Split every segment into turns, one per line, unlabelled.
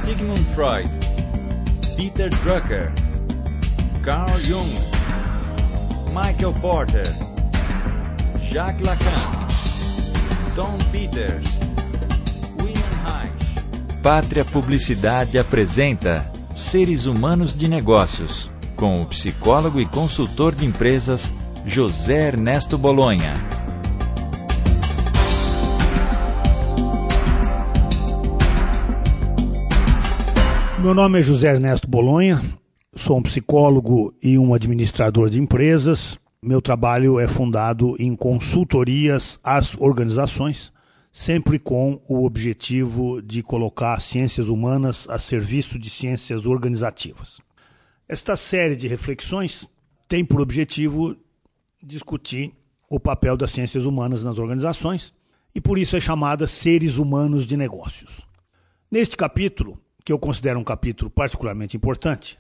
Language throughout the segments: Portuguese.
Sigmund Freud, Peter Drucker, Carl Jung, Michael Porter, Jacques Lacan, Tom Peters, William Reich. Pátria Publicidade apresenta Seres Humanos de Negócios, com o psicólogo e consultor de empresas José Ernesto Bolonha.
Meu nome é José Ernesto Bolonha, sou um psicólogo e um administrador de empresas. Meu trabalho é fundado em consultorias às organizações, sempre com o objetivo de colocar ciências humanas a serviço de ciências organizativas. Esta série de reflexões tem por objetivo discutir o papel das ciências humanas nas organizações e por isso é chamada Seres Humanos de Negócios. Neste capítulo, que eu considero um capítulo particularmente importante,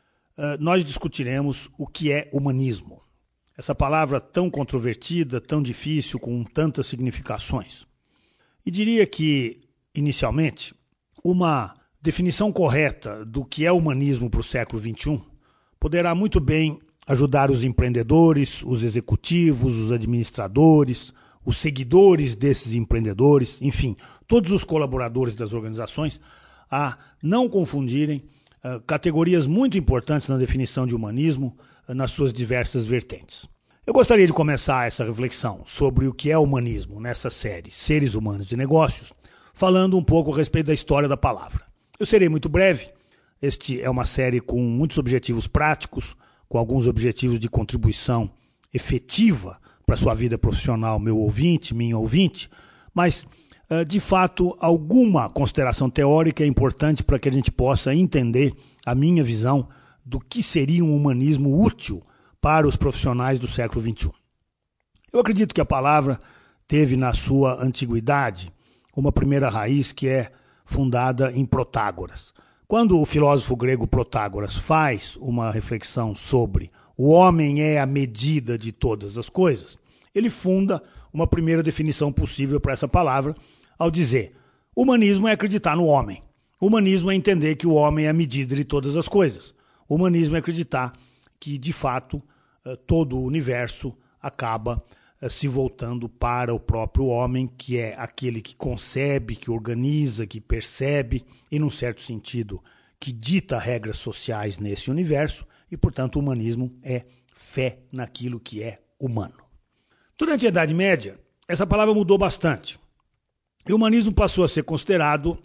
nós discutiremos o que é humanismo. Essa palavra tão controvertida, tão difícil, com tantas significações. E diria que, inicialmente, uma definição correta do que é humanismo para o século XXI poderá muito bem ajudar os empreendedores, os executivos, os administradores, os seguidores desses empreendedores, enfim, todos os colaboradores das organizações, a não confundirem categorias muito importantes na definição de humanismo nas suas diversas vertentes. Eu gostaria de começar essa reflexão sobre o que é humanismo nessa série Seres Humanos de Negócios, falando um pouco a respeito da história da palavra. Eu serei muito breve, este é uma série com muitos objetivos práticos, com alguns objetivos de contribuição efetiva para a sua vida profissional, meu ouvinte, minha ouvinte, mas de fato, alguma consideração teórica é importante para que a gente possa entender a minha visão do que seria um humanismo útil para os profissionais do século XXI. Eu acredito que a palavra teve na sua antiguidade uma primeira raiz que é fundada em Protágoras. Quando o filósofo grego Protágoras faz uma reflexão sobre o homem é a medida de todas as coisas, ele funda uma primeira definição possível para essa palavra, ao dizer, humanismo é acreditar no homem. Humanismo é entender que o homem é a medida de todas as coisas. Humanismo é acreditar que, de fato, todo o universo acaba se voltando para o próprio homem, que é aquele que concebe, que organiza, que percebe, e, num certo sentido, que dita regras sociais nesse universo, e, portanto, o humanismo é fé naquilo que é humano. Durante a Idade Média, essa palavra mudou bastante. E o humanismo passou a ser considerado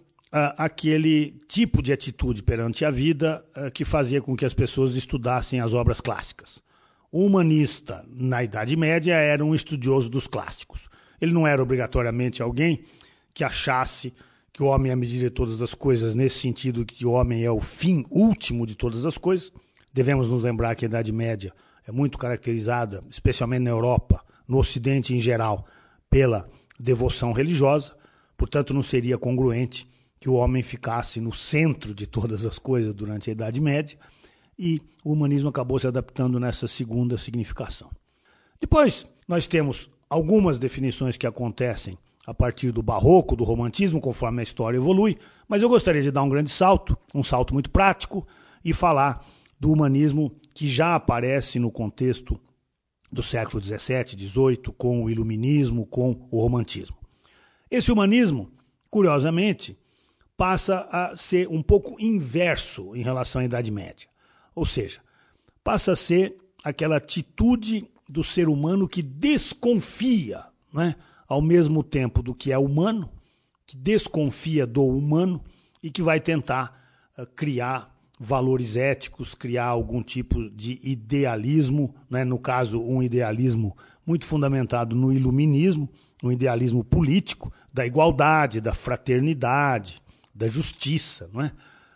aquele tipo de atitude perante a vida que fazia com que as pessoas estudassem as obras clássicas. O humanista, na Idade Média, era um estudioso dos clássicos. Ele não era obrigatoriamente alguém que achasse que o homem é a medida de todas as coisas, nesse sentido que o homem é o fim último de todas as coisas. Devemos nos lembrar que a Idade Média é muito caracterizada, especialmente na Europa, no Ocidente em geral, pela devoção religiosa. Portanto, não seria congruente que o homem ficasse no centro de todas as coisas durante a Idade Média, e o humanismo acabou se adaptando nessa segunda significação. Depois, nós temos algumas definições que acontecem a partir do barroco, do romantismo, conforme a história evolui, mas eu gostaria de dar um grande salto, um salto muito prático, e falar do humanismo que já aparece no contexto do século XVII, XVIII, com o iluminismo, com o romantismo. Esse humanismo, curiosamente, passa a ser um pouco inverso em relação à Idade Média. Ou seja, passa a ser aquela atitude do ser humano que desconfia, né, ao mesmo tempo do que é humano, que desconfia do humano e que vai tentar criar valores éticos, criar algum tipo de idealismo, né, no caso, um idealismo muito fundamentado no iluminismo, um idealismo político, da igualdade, da fraternidade, da justiça, não é?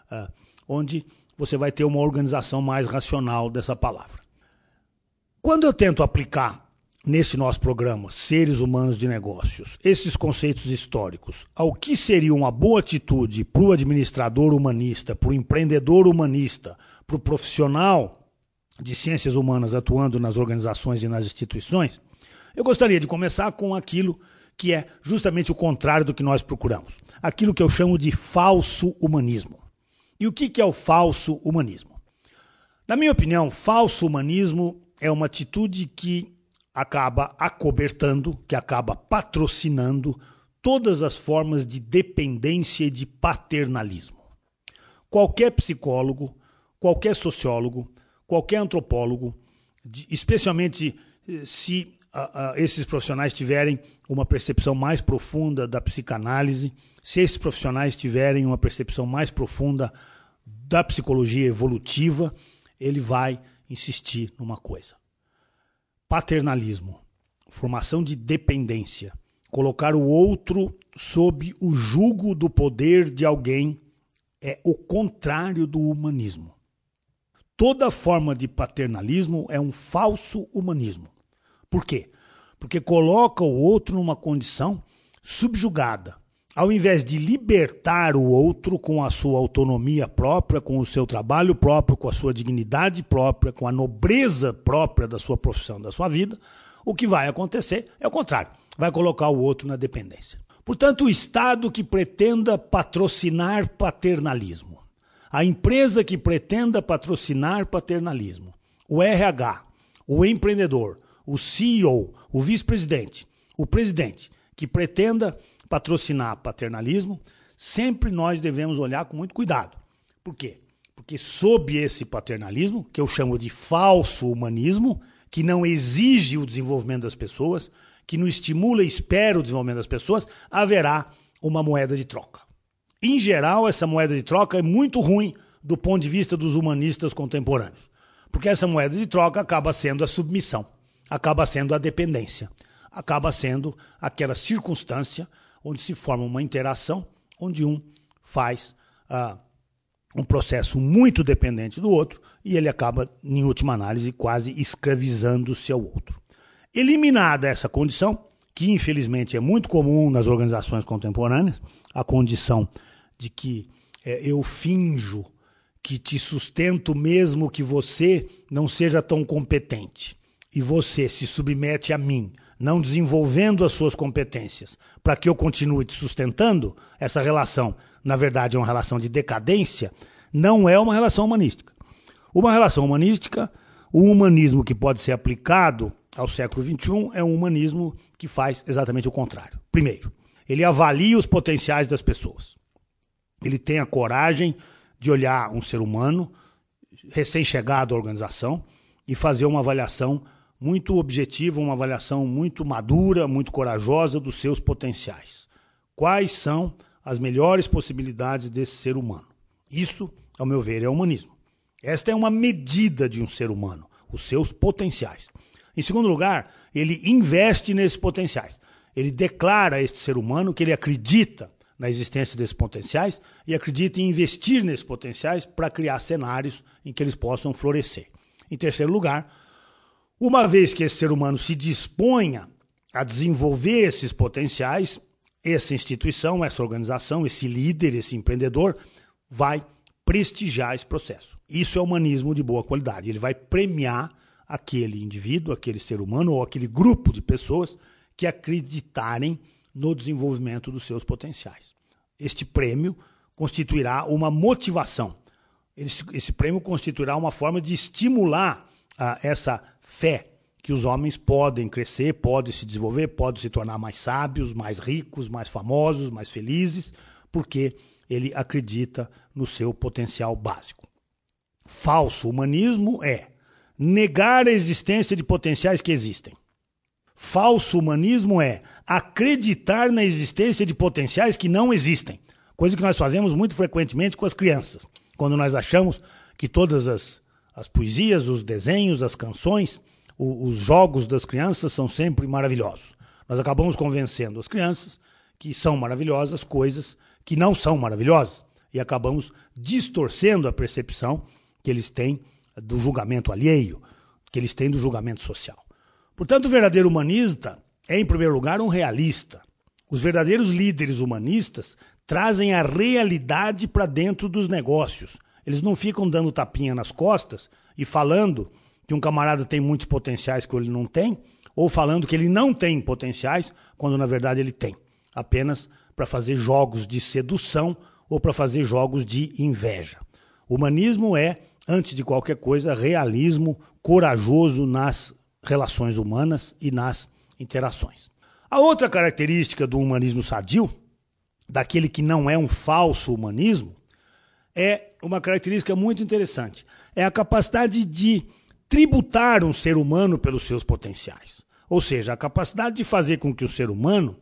Onde você vai ter uma organização mais racional dessa palavra. Quando eu tento aplicar nesse nosso programa, Seres Humanos de Negócios, esses conceitos históricos, ao que seria uma boa atitude para o administrador humanista, para o empreendedor humanista, para o profissional de ciências humanas atuando nas organizações e nas instituições, eu gostaria de começar com aquilo que é justamente o contrário do que nós procuramos. Aquilo que eu chamo de falso humanismo. E o que é o falso humanismo? Na minha opinião, falso humanismo é uma atitude que acaba acobertando, que acaba patrocinando todas as formas de dependência e de paternalismo. Qualquer psicólogo, qualquer sociólogo, qualquer antropólogo, especialmente se esses profissionais tiverem uma percepção mais profunda da psicanálise, se esses profissionais tiverem uma percepção mais profunda da psicologia evolutiva, ele vai insistir numa coisa. Paternalismo, formação de dependência, colocar o outro sob o jugo do poder de alguém é o contrário do humanismo. Toda forma de paternalismo é um falso humanismo. Por quê? Porque coloca o outro numa condição subjugada. Ao invés de libertar o outro com a sua autonomia própria, com o seu trabalho próprio, com a sua dignidade própria, com a nobreza própria da sua profissão, da sua vida, o que vai acontecer é o contrário. Vai colocar o outro na dependência. Portanto, o Estado que pretenda patrocinar paternalismo, a empresa que pretenda patrocinar paternalismo, o RH, o empreendedor, o CEO, o vice-presidente, o presidente, que pretenda patrocinar paternalismo, sempre nós devemos olhar com muito cuidado. Por quê? Porque sob esse paternalismo, que eu chamo de falso humanismo, que não exige o desenvolvimento das pessoas, que não estimula e espera o desenvolvimento das pessoas, haverá uma moeda de troca. Em geral, essa moeda de troca é muito ruim do ponto de vista dos humanistas contemporâneos, porque essa moeda de troca acaba sendo a submissão, acaba sendo a dependência, acaba sendo aquela circunstância onde se forma uma interação, onde um faz um processo muito dependente do outro e ele acaba, em última análise, quase escravizando-se ao outro. Eliminada essa condição, que infelizmente é muito comum nas organizações contemporâneas, a condição de que eu finjo que te sustento mesmo que você não seja tão competente e você se submete a mim, não desenvolvendo as suas competências para que eu continue te sustentando, essa relação, na verdade, é uma relação de decadência, não é uma relação humanística. Uma relação humanística, o humanismo que pode ser aplicado ao século XXI é um humanismo que faz exatamente o contrário. Primeiro, ele avalia os potenciais das pessoas. Ele tem a coragem de olhar um ser humano recém-chegado à organização e fazer uma avaliação muito objetiva, uma avaliação muito madura, muito corajosa dos seus potenciais. Quais são as melhores possibilidades desse ser humano? Isso, ao meu ver, é humanismo. Esta é uma medida de um ser humano, os seus potenciais. Em segundo lugar, ele investe nesses potenciais. Ele declara a este ser humano que ele acredita na existência desses potenciais e acredita em investir nesses potenciais para criar cenários em que eles possam florescer. Em terceiro lugar, uma vez que esse ser humano se disponha a desenvolver esses potenciais, essa instituição, essa organização, esse líder, esse empreendedor, vai prestigiar esse processo. Isso é humanismo de boa qualidade. Ele vai premiar aquele indivíduo, aquele ser humano ou aquele grupo de pessoas que acreditarem no desenvolvimento dos seus potenciais. Este prêmio constituirá uma motivação. Esse prêmio constituirá uma forma de estimular essa fé que os homens podem crescer, podem se desenvolver, podem se tornar mais sábios, mais ricos, mais famosos, mais felizes, porque ele acredita no seu potencial básico. Falso humanismo é negar a existência de potenciais que existem. Falso humanismo é acreditar na existência de potenciais que não existem. Coisa que nós fazemos muito frequentemente com as crianças. Quando nós achamos que todas as poesias, os desenhos, as canções, os jogos das crianças são sempre maravilhosos. Nós acabamos convencendo as crianças que são maravilhosas coisas que não são maravilhosas e acabamos distorcendo a percepção que eles têm do julgamento alheio, que eles têm do julgamento social. Portanto, o verdadeiro humanista é, em primeiro lugar, um realista. Os verdadeiros líderes humanistas trazem a realidade para dentro dos negócios. Eles não ficam dando tapinha nas costas e falando que um camarada tem muitos potenciais que ele não tem, ou falando que ele não tem potenciais, quando na verdade ele tem, apenas para fazer jogos de sedução ou para fazer jogos de inveja. Humanismo é, antes de qualquer coisa, realismo corajoso nas relações humanas e nas interações. A outra característica do humanismo sadio, daquele que não é um falso humanismo, é uma característica muito interessante. É a capacidade de tributar um ser humano pelos seus potenciais. Ou seja, a capacidade de fazer com que o ser humano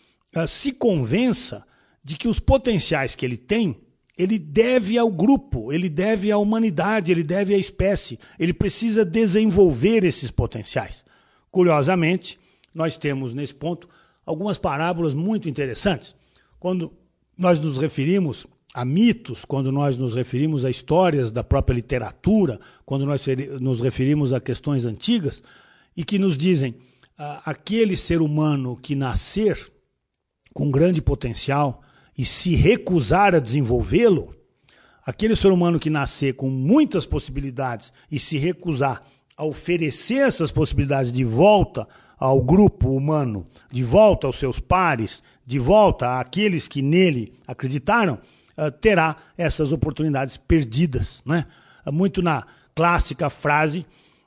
se convença de que os potenciais que ele tem, ele deve ao grupo, ele deve à humanidade, ele deve à espécie. Ele precisa desenvolver esses potenciais. Curiosamente, nós temos nesse ponto algumas parábolas muito interessantes. Quando nós nos referimos a mitos, quando nós nos referimos a histórias da própria literatura, quando nós nos referimos a questões antigas, e que nos dizem aquele ser humano que nascer com grande potencial e se recusar a desenvolvê-lo, aquele ser humano que nascer com muitas possibilidades e se recusar a oferecer essas possibilidades de volta ao grupo humano, de volta aos seus pares, de volta àqueles que nele acreditaram, terá essas oportunidades perdidas, né? Muito na clássica frase,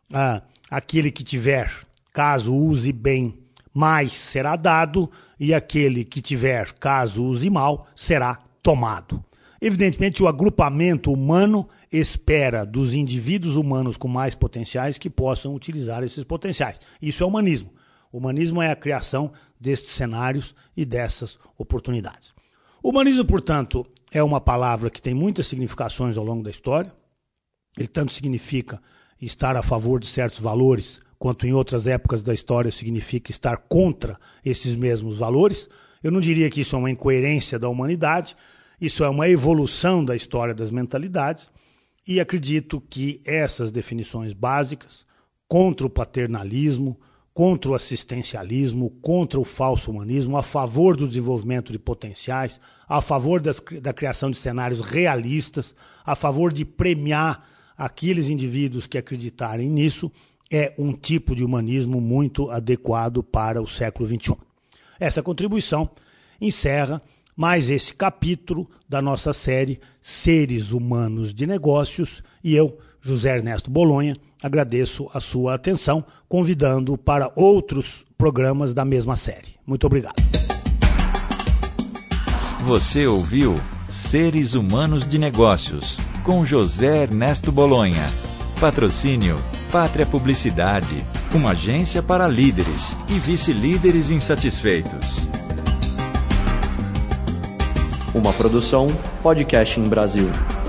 aquele que tiver, caso use bem, mais será dado, e aquele que tiver, caso use mal, será tomado. Evidentemente, o agrupamento humano espera dos indivíduos humanos com mais potenciais que possam utilizar esses potenciais. Isso é humanismo. O humanismo é a criação destes cenários e dessas oportunidades. O humanismo, portanto, é uma palavra que tem muitas significações ao longo da história. Ele tanto significa estar a favor de certos valores, quanto em outras épocas da história significa estar contra esses mesmos valores. Eu não diria que isso é uma incoerência da humanidade, isso é uma evolução da história das mentalidades, e acredito que essas definições básicas, contra o paternalismo, contra o assistencialismo, contra o falso humanismo, a favor do desenvolvimento de potenciais, a favor da criação de cenários realistas, a favor de premiar aqueles indivíduos que acreditarem nisso, é um tipo de humanismo muito adequado para o século XXI. Essa contribuição encerra mais esse capítulo da nossa série Seres Humanos de Negócios, e eu, José Ernesto Bolonha, agradeço a sua atenção, convidando para outros programas da mesma série. Muito obrigado.
Você ouviu Seres Humanos de Negócios, com José Ernesto Bolonha. Patrocínio Pátria Publicidade, uma agência para líderes e vice-líderes insatisfeitos.
Uma produção Podcast em Brasil.